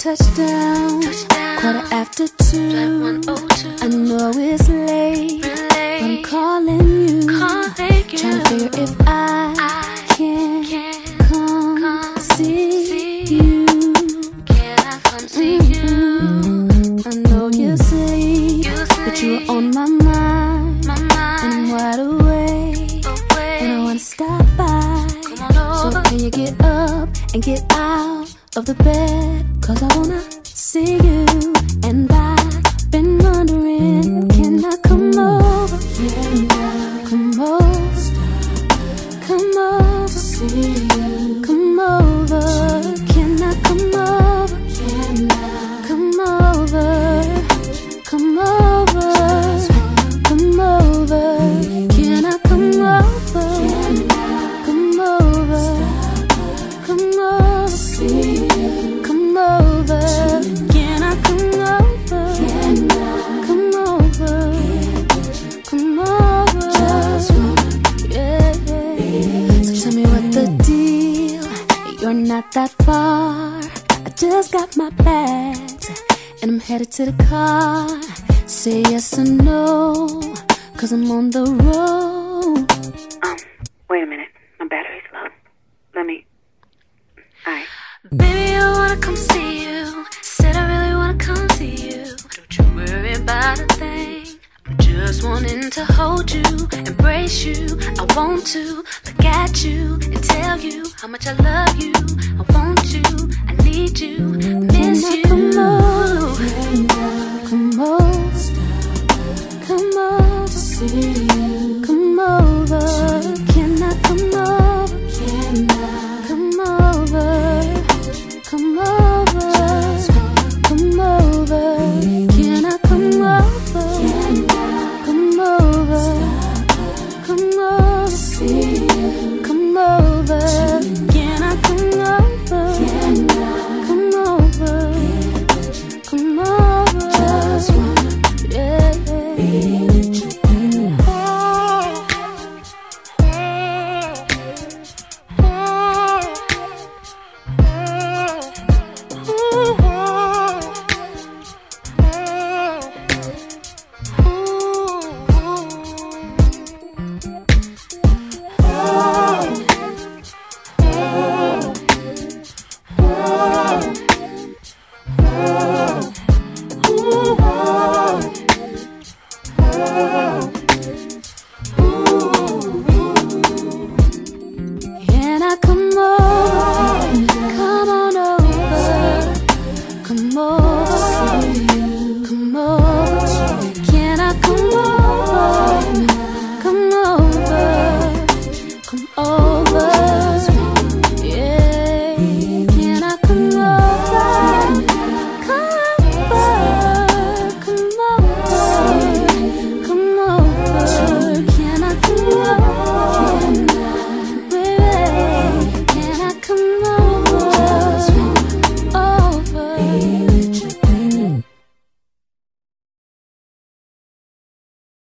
touchdown. Quarter after 2. I know it's late, but I'm calling you. Trying to figure if I can come see you. Can I come see you? I know you say that you are on my mind. I'm wide awake, and I wanna stop by. So can you get up and get out of the bed? 'Cause I wanna see you. And I've been wondering, can I come over? Come over, come over, see you. Come over, can I come over? Come over, come over, come over. Can I come over? Come over, come over, see you. Come over, can I come over? Come over, come over, yeah. So tell me what the deal. You're not that far. I just got my bags and I'm headed to the car. Say yes or no, 'cause I'm on the road. Wait a minute. My battery's low. Let me... Alright. Baby, I wanna come see you. Said I really wanna come see you. Don't you worry about a thing. I'm just wanting to hold you, embrace you. I want to look at you and tell you how much I love you. I want you, I need you, miss you. Come over, come over, come over to see you.